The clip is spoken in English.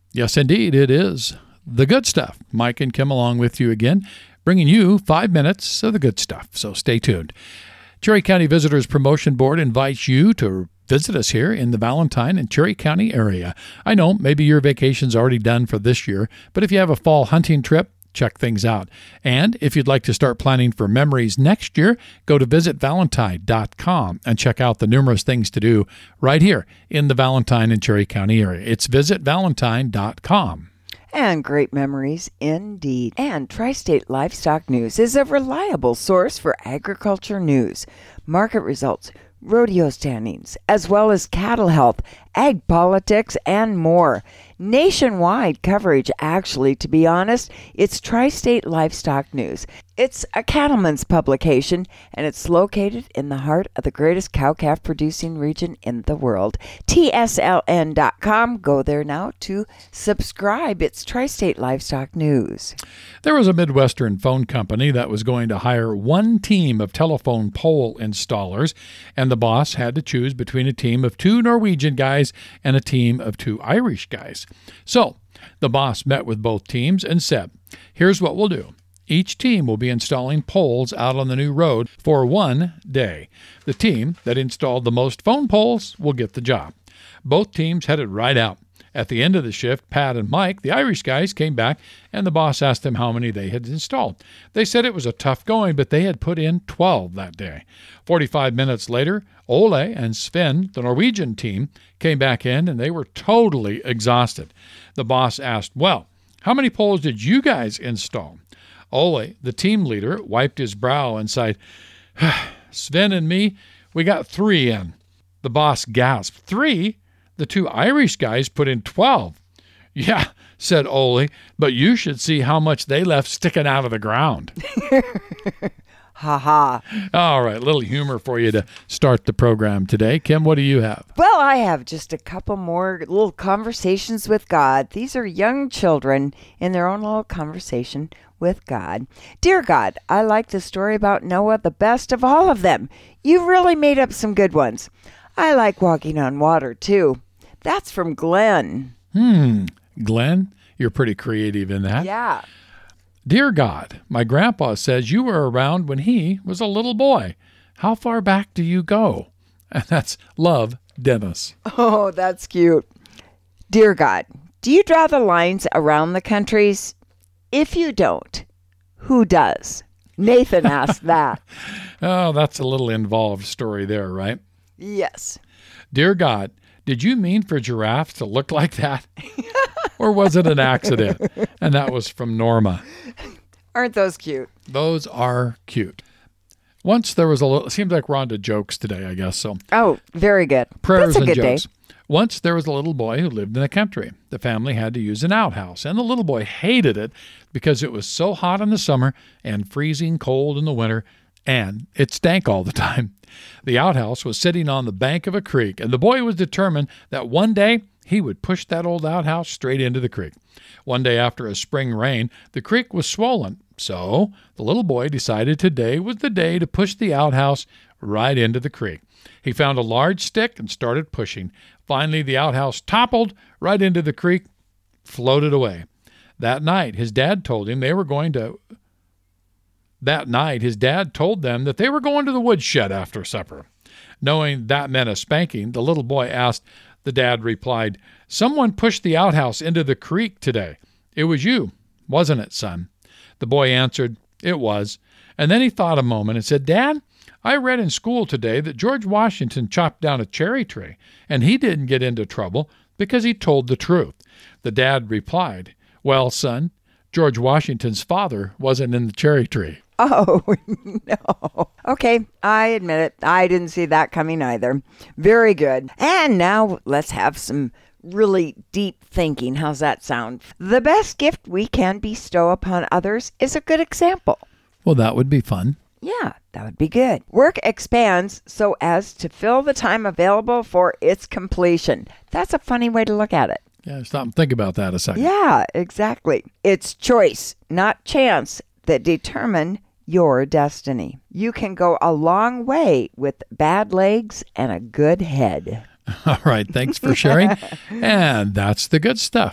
Yes, indeed, it is the good stuff. Mike and Kim along with you again, bringing you 5 minutes of the good stuff. So stay tuned. Cherry County Visitors Promotion Board invites you to visit us here in the Valentine and Cherry County area. I know maybe your vacation's already done for this year, but if you have a fall hunting trip, check things out. And if you'd like to start planning for memories next year, go to visitvalentine.com and check out the numerous things to do right here in the Valentine and Cherry County area. It's visitvalentine.com. And great memories indeed. And Tri-State Livestock News is a reliable source for agriculture news, market results, rodeo standings, as well as cattle health, ag politics, and more. Nationwide coverage, actually, to be honest. It's Tri-State Livestock News. It's a cattleman's publication, and it's located in the heart of the greatest cow-calf producing region in the world. TSLN.com. Go there now to subscribe. It's Tri-State Livestock News. There was a Midwestern phone company that was going to hire one team of telephone pole installers, and the boss had to choose between a team of 2 Norwegian guys and a team of 2 Irish guys. So the boss met with both teams and said, here's what we'll do. Each team will be installing poles out on the new road for 1 day. The team that installed the most phone poles will get the job. Both teams headed right out. At the end of the shift, Pat and Mike, the Irish guys, came back, and the boss asked them how many they had installed. They said it was a tough going, but they had put in 12 that day. 45 minutes later, Ole and Sven, the Norwegian team, came back in, and they were totally exhausted. The boss asked, well, how many poles did you guys install? Ole, the team leader, wiped his brow and sighed, Sven and me, we got 3 in. The boss gasped, 3? The 2 Irish guys put in 12. Yeah, said Ole, but you should see how much they left sticking out of the ground. Ha ha. All right, a little humor for you to start the program today. Kim, what do you have? Well, I have just a couple more little conversations with God. These are young children in their own little conversation with God. Dear God, I like the story about Noah the best of all of them. You really made up some good ones. I like walking on water, too. That's from Glenn. Glenn, you're pretty creative in that. Yeah. Dear God, my grandpa says you were around when he was a little boy. How far back do you go? And that's Love, Dennis. Oh, that's cute. Dear God, do you draw the lines around the countries? If you don't, who does? Nathan asked that. Oh, that's a little involved story there, right? Yes. Dear God, did you mean for giraffes to look like that? Or was it an accident? And that was from Norma. Aren't those cute? Those are cute. Once there was a little, it seems like we're on to jokes today, I guess. So Oh, very good. prayers That's a and good jokes. day. Once there was a little boy who lived in the country. The family had to use an outhouse, and the little boy hated it because it was so hot in the summer and freezing cold in the winter, and it stank all the time. The outhouse was sitting on the bank of a creek, and the boy was determined that one day he would push that old outhouse straight into the creek. One day after a spring rain, the creek was swollen, so the little boy decided today was the day to push the outhouse right into the creek. He found a large stick and started pushing. Finally, the outhouse toppled right into the creek, floated away. That night, his dad told them that they were going to the woodshed after supper. Knowing that meant a spanking, the little boy asked. The dad replied, "Someone pushed the outhouse into the creek today. It was you, wasn't it, son?" The boy answered, "It was." And then he thought a moment and said, "Dad, I read in school today that George Washington chopped down a cherry tree, and he didn't get into trouble because he told the truth." The dad replied, "Well, son, George Washington's father wasn't in the cherry tree." Oh, no. Okay, I admit it. I didn't see that coming either. Very good. And now let's have some really deep thinking. How's that sound? The best gift we can bestow upon others is a good example. Well, that would be fun. Yeah, that would be good. Work expands so as to fill the time available for its completion. That's a funny way to look at it. Yeah, stop and think about that a second. Yeah, exactly. It's choice, not chance, that determine your destiny. You can go a long way with bad legs and a good head. All right, thanks for sharing. And that's the good stuff.